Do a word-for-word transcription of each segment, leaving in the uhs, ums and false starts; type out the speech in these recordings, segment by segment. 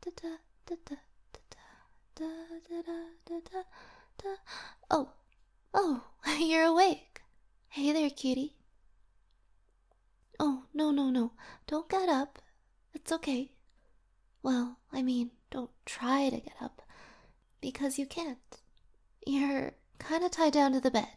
da da da da da da da da da da. Oh, oh, you're awake. Hey there, cutie. Oh, no, no, no. Don't get up. It's okay. Well, I mean, don't try to get up. Because you can't. You're kinda tied down to the bed.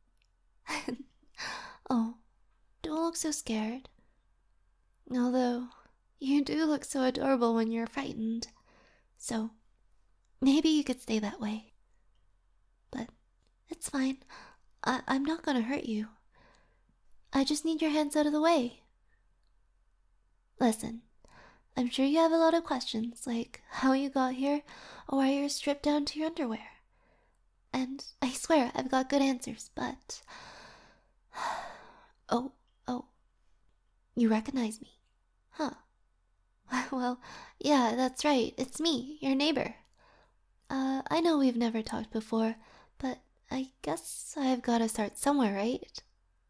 Oh, don't look so scared. Although, you do look so adorable when you're frightened. So, maybe you could stay that way. But, it's fine. I- I'm not gonna hurt you. I just need your hands out of the way. Listen, I'm sure you have a lot of questions, like how you got here, or why you're stripped down to your underwear. And I swear I've got good answers, but... Oh, oh. You recognize me? Huh. Well, yeah, that's right. It's me, your neighbor. Uh, I know we've never talked before, but I guess I've gotta start somewhere, right?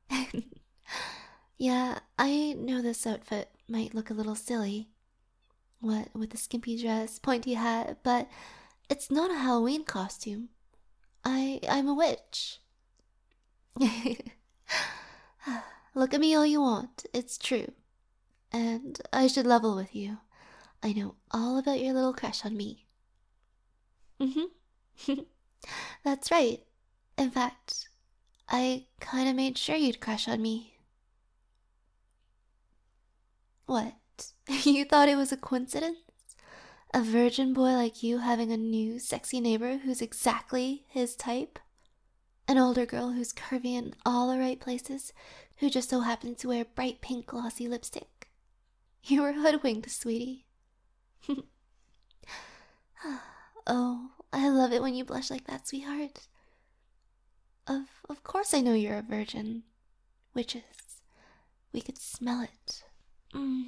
Yeah, I know this outfit might look a little silly. What with the skimpy dress, pointy hat, but it's not a Halloween costume. I I'm a witch. Look at me all you want, it's true. And I should level with you. I know all about your little crush on me. Mm-hmm. That's right. In fact, I kinda made sure you'd crush on me. What? You thought it was a coincidence? A virgin boy like you having a new sexy neighbor who's exactly his type? An older girl who's curvy in all the right places, who just so happens to wear bright pink glossy lipstick? You were hoodwinked, sweetie. Oh, I love it when you blush like that, sweetheart. Of of course I know you're a virgin. Witches. We could smell it. Mm.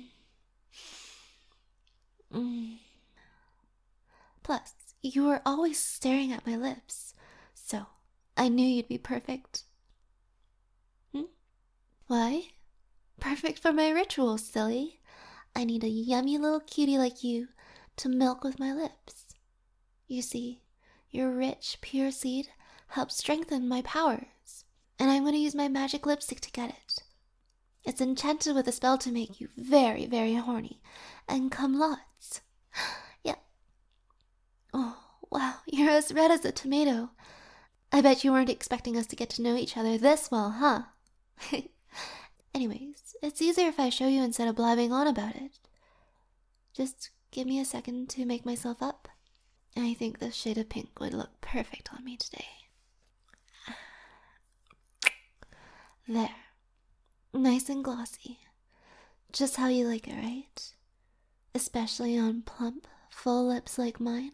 Mm. Plus, you were always staring at my lips, so I knew you'd be perfect. Hmm? Why? Perfect for my ritual, silly. I need a yummy little cutie like you to milk with my lips. You see, your rich, pure seed helps strengthen my powers, and I'm going to use my magic lipstick to get it. It's enchanted with a spell to make you very, very horny, and come lots. Yep. Oh, wow, you're as red as a tomato. I bet you weren't expecting us to get to know each other this well, huh? Anyways, it's easier if I show you instead of blabbing on about it. Just give me a second to make myself up. I think this shade of pink would look perfect on me today. There. Nice and glossy. Just how you like it, right? Especially on plump, full lips like mine.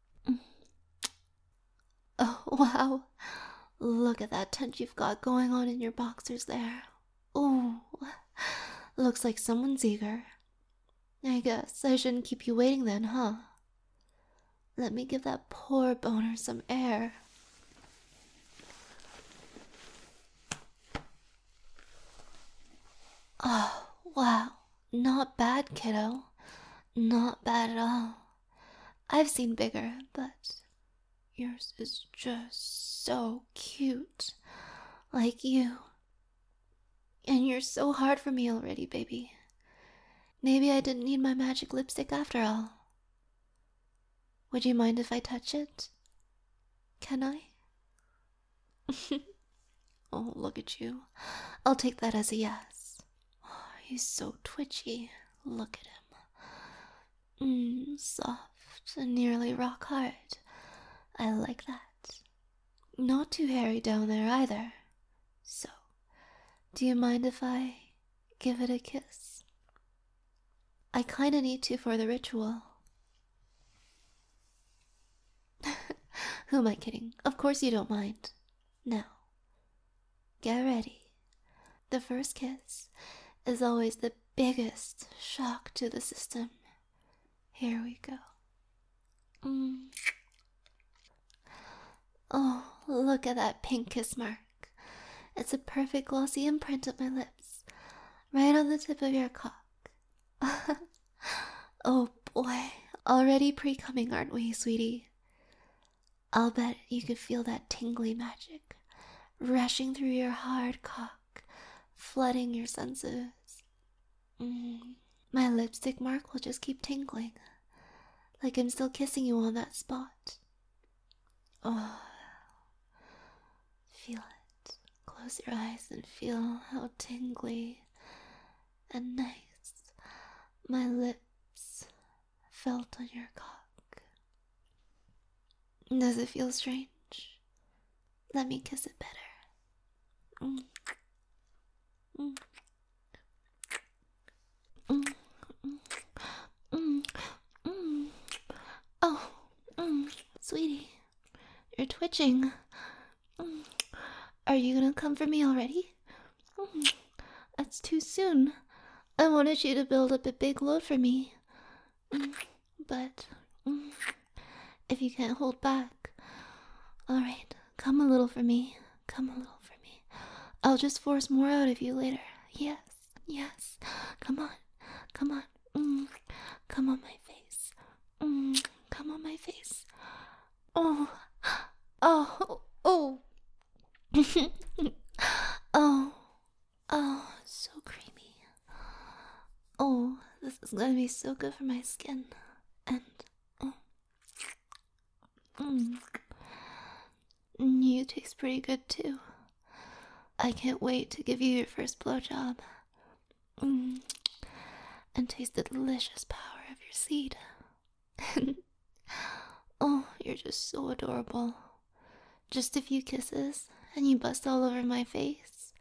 Oh, wow. Look at that touch you've got going on in your boxers there. Ooh. Looks like someone's eager. I guess I shouldn't keep you waiting then, huh? Let me give that poor boner some air. Oh, wow. Not bad, kiddo. Not bad at all. I've seen bigger, but yours is just so cute. Like you. And you're so hard for me already, baby. Maybe I didn't need my magic lipstick after all. Would you mind if I touch it? Can I? Oh, look at you. I'll take that as a yes. Oh, he's so twitchy. Look at him. Mmm, soft and nearly rock hard. I like that. Not too hairy down there either. So, do you mind if I give it a kiss? I kinda need to for the ritual. Who am I kidding? Of course you don't mind. Now, get ready. The first kiss is always the biggest shock to the system. Here we go. Mm. Oh, look at that pink kiss mark. It's a perfect glossy imprint of my lips, right on the tip of your cock. Oh boy, already pre-coming, aren't we, sweetie? I'll bet you could feel that tingly magic rushing through your hard cock, flooding your senses. Mm. My lipstick mark will just keep tingling, like I'm still kissing you on that spot. Oh, feel it. Close your eyes and feel how tingly and nice my lips felt on your cock. Does it feel strange? Let me kiss it better. Mm. Mm. Mm. Mm. Mm. Oh, mm. Sweetie, you're twitching. Mm. Are you gonna come for me already? Mm. That's too soon. I wanted you to build up a big load for me. Mm. But mm, if you can't hold back, alright, come a little for me. Come a little for me. I'll just force more out of you later. Yes, yes. Come on, come on. Mm. Come on my face. Mm. Come on my face. Oh, oh, oh. Oh, oh, so creamy. Oh, this is gonna be so good for my skin. And, oh. Mm. You taste pretty good too. I can't wait to give you your first blowjob. Mm. And taste the delicious power of your seed. Oh, you're just so adorable. Just a few kisses, and you bust all over my face.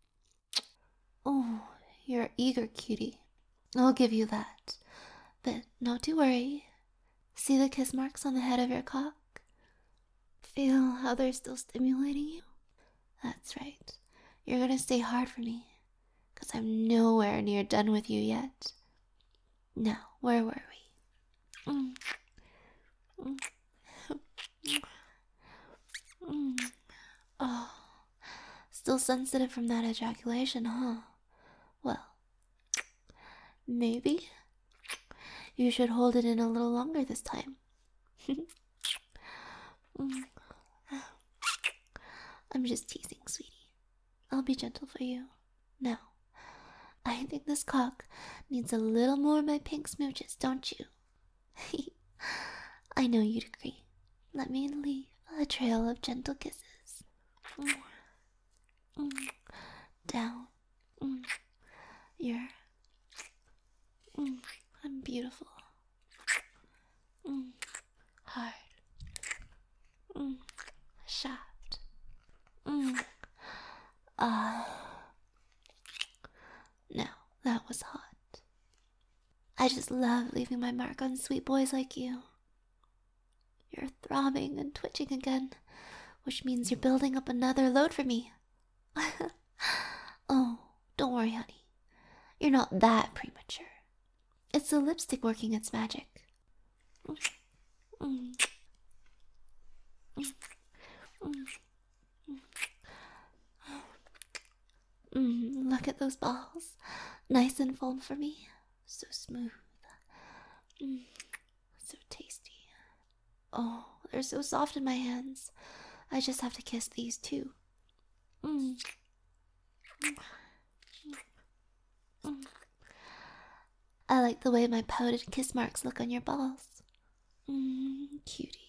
Oh, you're an eager cutie. I'll give you that. But not to worry. See the kiss marks on the head of your cock? Feel how they're still stimulating you? That's right. You're gonna stay hard for me, because I'm nowhere near done with you yet. Now, where were we? Mm. Mm. Mm. Oh, still sensitive from that ejaculation, huh? Well, maybe you should hold it in a little longer this time. Mm. I'm just teasing, sweetie. I'll be gentle for you. Now, I think this cock needs a little more of my pink smooches, don't you? I know you'd agree. Let me leave a trail of gentle kisses. Mm. Mm. Down. Mm. You're... Mm. I'm beautiful. Mm. Hard. Mm. Shaft. Mm. Ah. Uh. Now, that was hot. I just love leaving my mark on sweet boys like you. You're throbbing and twitching again, which means you're building up another load for me. Oh, don't worry, honey. You're not that premature. It's the lipstick working its magic. Mm. Mm. Mm. Mm. Mm. Look at those balls. Nice and full for me. So smooth. Mm. So tasty. Oh, they're so soft in my hands. I just have to kiss these too. Mm. Mm. Mm. I like the way my powdered kiss marks look on your balls. Mm, cutie.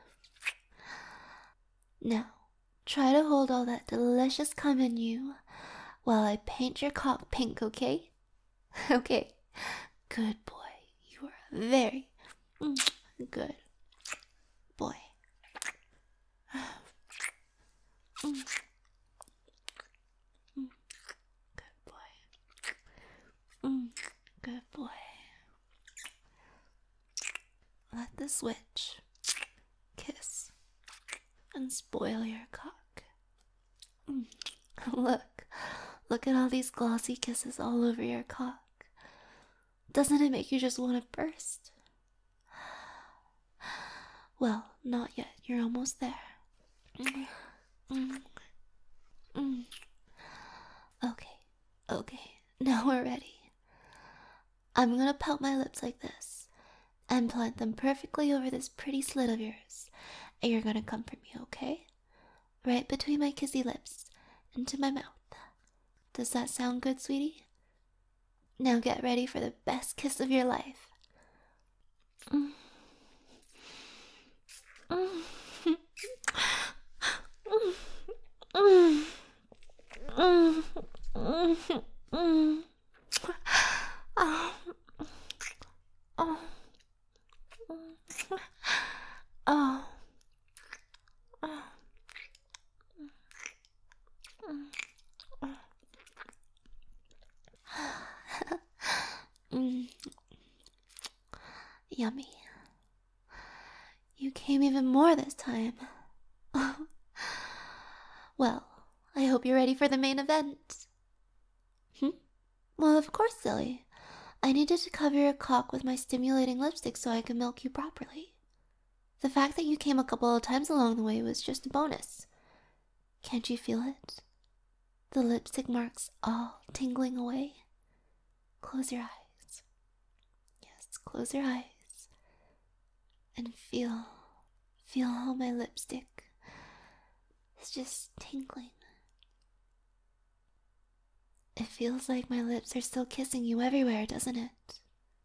Now, try to hold all that delicious cum in you while I paint your cock pink, okay? Okay. Good boy. You are a very mm, good boy. Mm. Mm. Good boy. Mm. Good boy. Let the switch kiss and spoil your cock. Mm. Look, look at all these glossy kisses all over your cock. Doesn't it make you just want to burst? Well, not yet. You're almost there. Mm. Mm. Mm. Okay, okay. Now we're ready. I'm gonna pout my lips like this, and plant them perfectly over this pretty slit of yours. And you're gonna comfort me, okay? Right between my kissy lips, into my mouth. Does that sound good, sweetie? Now get ready for the best kiss of your life. Mm. Mm. Mm. Mm. Mm. Mm. Oh. Oh. Oh. Mm. Yummy. You came even more this time. Well, I hope you're ready for the main event. Hmm? Well, of course, silly. I needed to cover your cock with my stimulating lipstick so I could milk you properly. The fact that you came a couple of times along the way was just a bonus. Can't you feel it? The lipstick marks all tingling away. Close your eyes. Yes, close your eyes. And feel, feel how my lipstick is just tingling. It feels like my lips are still kissing you everywhere, doesn't it?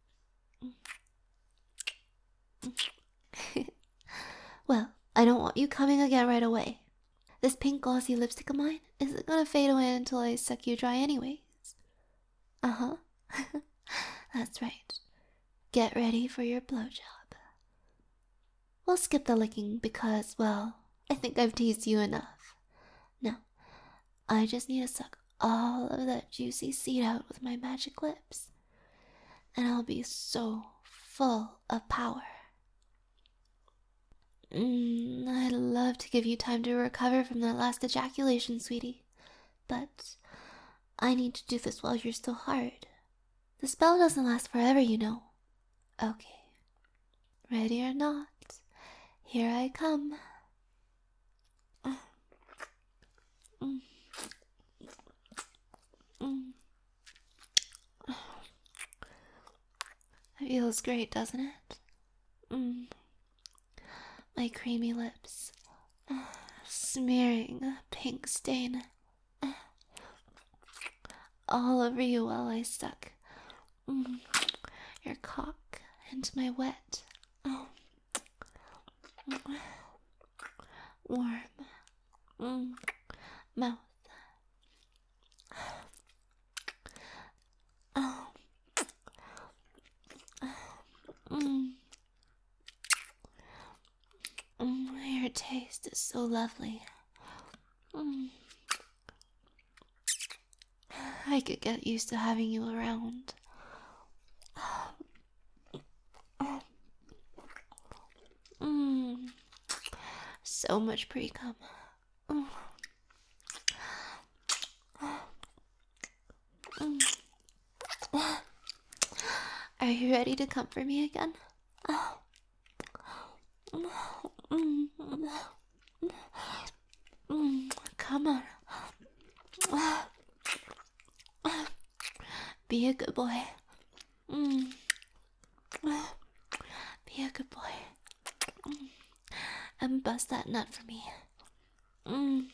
Well, I don't want you coming again right away. This pink glossy lipstick of mine isn't gonna fade away until I suck you dry anyways. Uh-huh. That's right. Get ready for your blowjob. We'll skip the licking because, well, I think I've teased you enough. Now, I just need to suck all of that juicy seed out with my magic lips. And I'll be so full of power. Mm, I'd love to give you time to recover from that last ejaculation, sweetie. But I need to do this while you're still hard. The spell doesn't last forever, you know. Okay. Ready or not, here I come. Mm. Mm. It feels great, doesn't it? Mm. My creamy lips, uh, smearing a pink stain uh, all over you while I stuck mm, your cock into my wet, oh, warm mm, mouth. Oh. Mm. Mm, your taste is so lovely. Mm. I could get used to having you around. Mm. So much pre-cum. Mm. Mm. Are you ready to comfort me again? Mm. Mm. Come on. Be a good boy. Mm. Be a good boy. Mm. And bust that nut for me. Mm.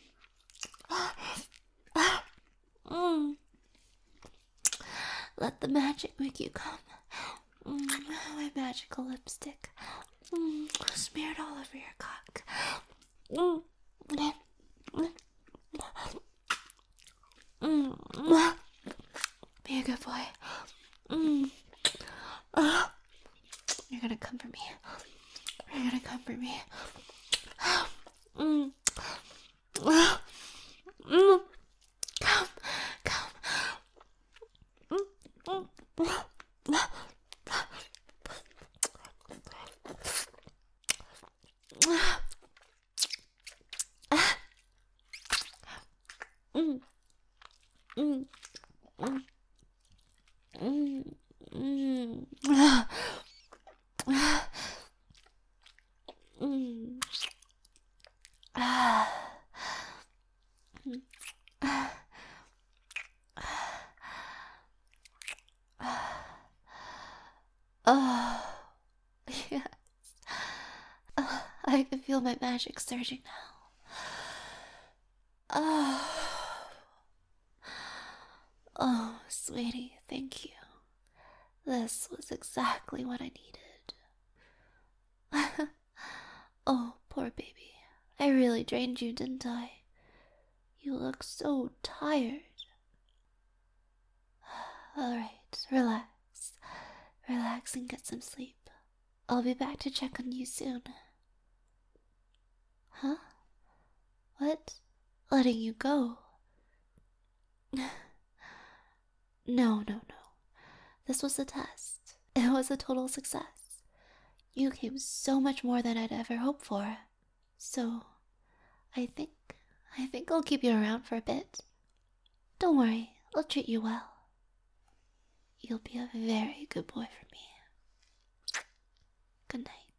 Mm. Let the magic make you come. Mm. My magical lipstick. Mm. Smeared all over your cock. Mm. Mm. Be a good boy. Mm. Uh. You're gonna comfort me. You're gonna comfort me. Mm. Mm. Come, come. Mm. Mm. Mm. Mm. Mm. Mm. Mm. Mm. Ah. Ah. Ah. Oh, I can feel my magic surging now. Oh, oh, sweetie, thank you. This was exactly what I needed. Oh, poor baby. I really drained you, didn't I? You look so tired. Alright, relax. Relax and get some sleep. I'll be back to check on you soon. Huh? What? Letting you go? No, no, no. This was a test. It was a total success. You came so much more than I'd ever hoped for. So, I think, I think I'll keep you around for a bit. Don't worry, I'll treat you well. You'll be a very good boy for me. Good night.